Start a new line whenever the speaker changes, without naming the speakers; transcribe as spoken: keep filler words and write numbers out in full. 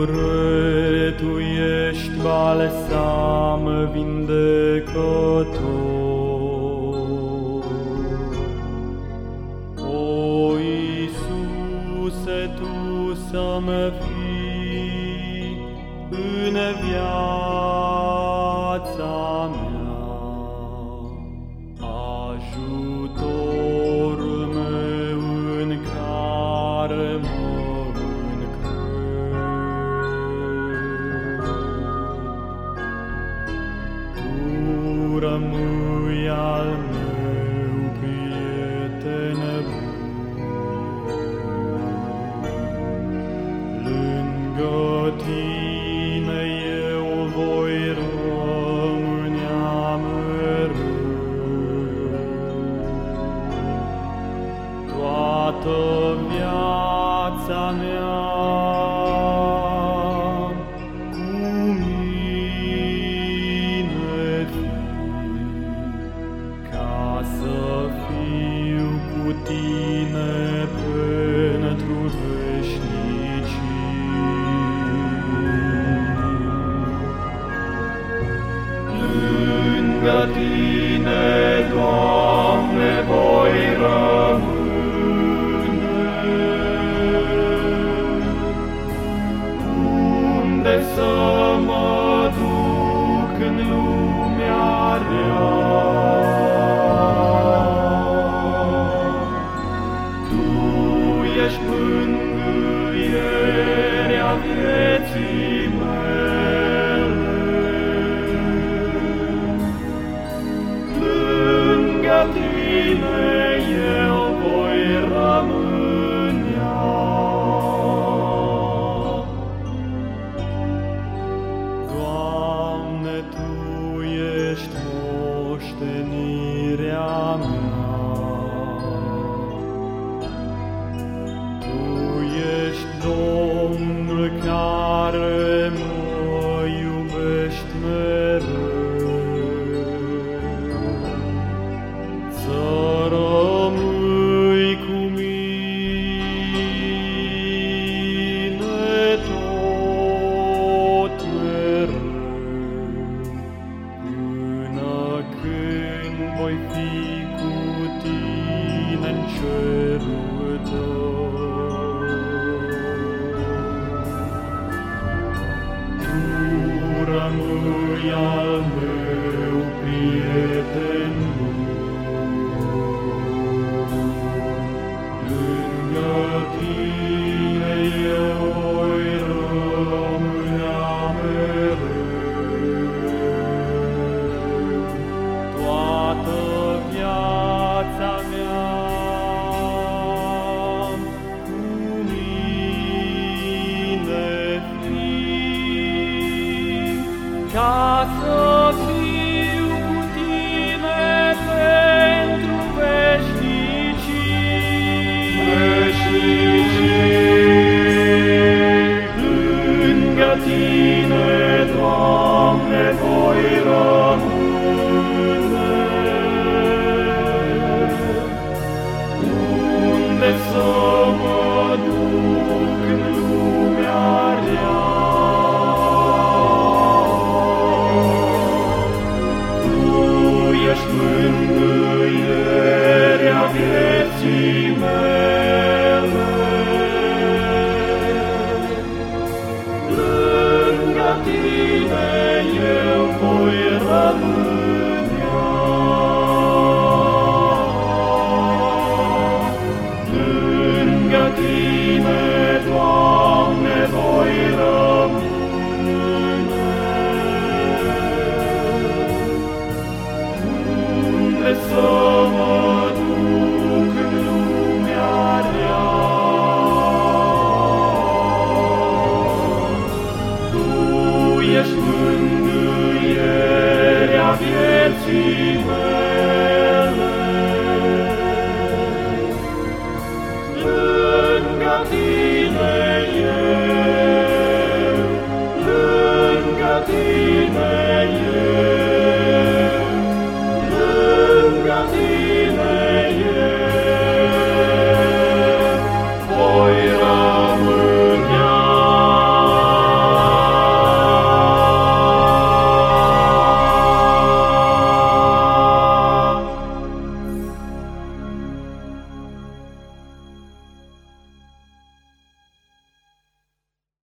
durere, Tu ești balsam vindecător. O Iisuse, Tu să-mi fii în viața mea, ajutorul meu în care mă încred. Tu rămâi al meu prieten bun, lângă Tine eu voi rămânea mereu. Toată viața mea cu mine fii, ca să fiu cu Tine pentru veșnicii. Lângă Tine, Doamne, voi rămâne, unde să mă duc în lumea rea. Tu ești mângâierea vieții mele, lângă Tine eu voi rămânea. Doamne, Tu ești moștenirea mea, Tu ești Domnul care mă iubești mereu. Să rămâi cu mine tot mereu, până când voi fi cu Tine-n cerul Tău. Tu rămâi al meu prieten bun, lângă Tine eu voi rămânea mereu. Toată viața mea cu mine fii, ca să fiu cu Tine pentru veșnicii. Lângă Tine, Doamne, voi rămâne, unde să